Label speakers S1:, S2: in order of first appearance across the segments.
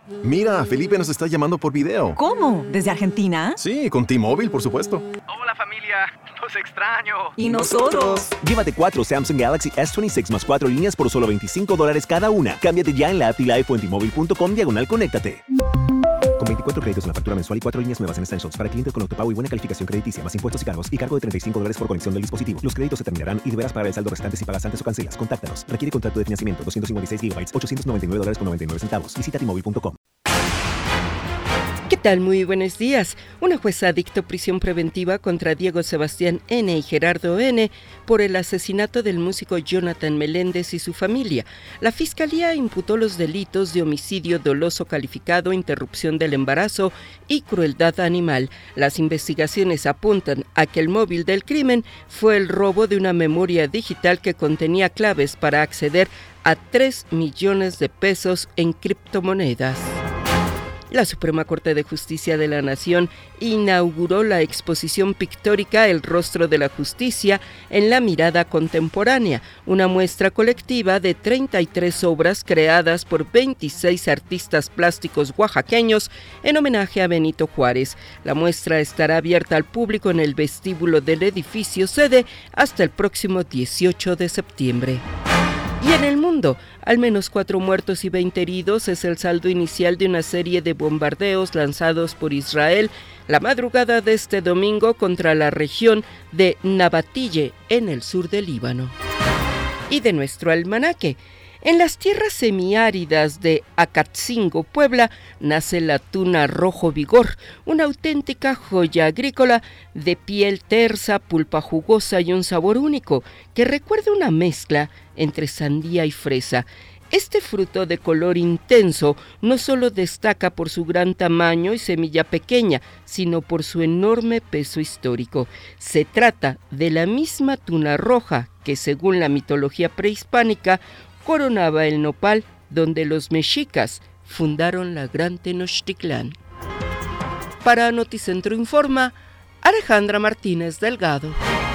S1: Mira, Felipe nos está llamando por video.
S2: ¿Cómo? ¿Desde Argentina?
S1: Sí, con T-Mobile, por supuesto.
S3: Hola familia, los extraño.
S2: ¿Y nosotros?
S4: Llévate 4 Samsung Galaxy S26 más 4 líneas por solo $25 cada una. Cámbiate ya en la app y la o en T-Mobile.com/conéctate. Con 24 créditos en la factura mensual y 4 líneas nuevas en Essentials para clientes con autopago y buena calificación crediticia, más impuestos y cargos, y cargo de $35 por conexión del dispositivo. Los créditos se terminarán y deberás pagar el saldo restante si pagas antes o cancelas. Contáctanos. Requiere contrato de financiamiento. 256 GB, $899.99. Visita T-Mobile.com.
S5: ¿Qué tal? Muy buenos días. Una jueza dictó prisión preventiva contra Diego Sebastián N. y Gerardo N. por el asesinato del músico Jonathan Meléndez y su familia. La Fiscalía imputó los delitos de homicidio doloso calificado, interrupción del embarazo y crueldad animal. Las investigaciones apuntan a que el móvil del crimen fue el robo de una memoria digital que contenía claves para acceder a 3 millones de pesos en criptomonedas. La Suprema Corte de Justicia de la Nación inauguró la exposición pictórica El rostro de la justicia en la mirada contemporánea, una muestra colectiva de 33 obras creadas por 26 artistas plásticos oaxaqueños en homenaje a Benito Juárez. La muestra estará abierta al público en el vestíbulo del edificio sede hasta el próximo 18 de septiembre. Y en el mundo, al menos 4 muertos y 20 heridos es el saldo inicial de una serie de bombardeos lanzados por Israel la madrugada de este domingo contra la región de Nabatille, en el sur del Líbano. Y de nuestro almanaque. En las tierras semiáridas de Acatzingo, Puebla, nace la tuna rojo vigor, una auténtica joya agrícola de piel tersa, pulpa jugosa y un sabor único, que recuerda una mezcla entre sandía y fresa. Este fruto de color intenso no solo destaca por su gran tamaño y semilla pequeña, sino por su enorme peso histórico. Se trata de la misma tuna roja que, según la mitología prehispánica, coronaba el nopal donde los mexicas fundaron la Gran Tenochtitlán. Para Noticentro Informa, Alejandra Martínez Delgado.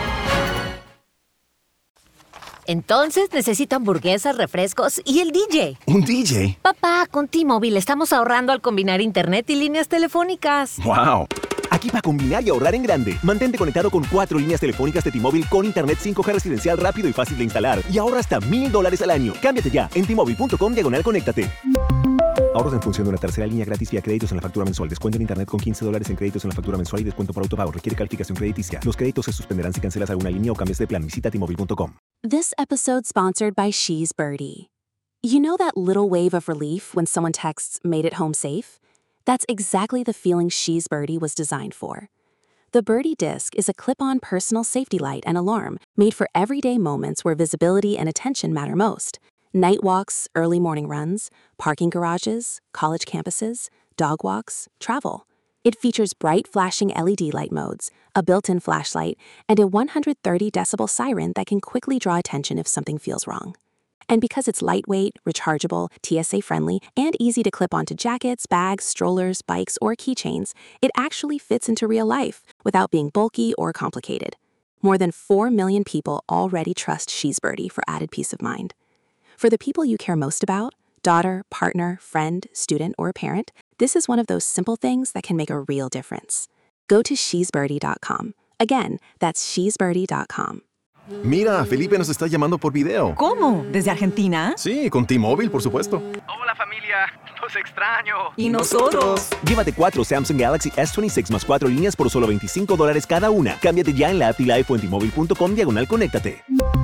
S6: Entonces necesito hamburguesas, refrescos y el DJ.
S1: ¿Un DJ?
S6: Papá, con T-Mobile estamos ahorrando al combinar internet y líneas telefónicas.
S1: ¡Wow!
S4: Aquí para combinar y ahorrar en grande. Mantente conectado con 4 líneas telefónicas de T-Mobile con internet 5G residencial rápido y fácil de instalar. Y ahorra hasta $1,000 al año. Cámbiate ya en T-Mobile.com/conéctate. Ahorros en función de una tercera línea gratis vía créditos en la factura mensual. Descuento en internet con $15 en créditos en la factura mensual y descuento por autopago. Requiere calificación crediticia. Los créditos se suspenderán si cancelas alguna línea o cambias de plan. Visita T-Mobile.com.
S7: This episode sponsored by She's Birdie. You know that little wave of relief when someone texts, "Made it home safe"? That's exactly the feeling She's Birdie was designed for. The Birdie Disc is a clip-on personal safety light and alarm made for everyday moments where visibility and attention matter most. Night walks, early morning runs, parking garages, college campuses, dog walks, travel. It features bright flashing LED light modes, a built-in flashlight, and a 130 decibel siren that can quickly draw attention if something feels wrong. And because it's lightweight, rechargeable, TSA-friendly, and easy to clip onto jackets, bags, strollers, bikes, or keychains, it actually fits into real life without being bulky or complicated. More than 4 million people already trust She's Birdie for added peace of mind. For the people you care most about, daughter, partner, friend, student, or parent, this is one of those simple things that can make a real difference. Go to shesbirdie.com. Again, that's shesbirdie.com.
S1: Mira, Felipe nos está llamando por video.
S2: ¿Cómo? ¿Desde Argentina?
S1: Sí, con T-Mobile, por supuesto.
S3: Hola familia, los extraño.
S2: ¿Y nosotros?
S4: Llévate 4 Samsung Galaxy S26 más 4 líneas por solo $25 cada una. Cámbiate ya en la app y la o en T-Mobile.com/conéctate.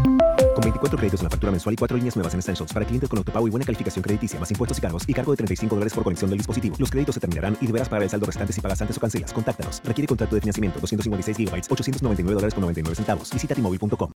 S4: Con 24 créditos en la factura mensual y 4 líneas nuevas en Essentials para clientes con autopago y buena calificación crediticia, más impuestos y cargos, y cargo de $35 por conexión del dispositivo. Los créditos se terminarán y deberás pagar el saldo restante si pagas antes o cancelas. Contáctanos. Requiere contrato de financiamiento. 256 GB, $899.99. Visita T-Mobile.com.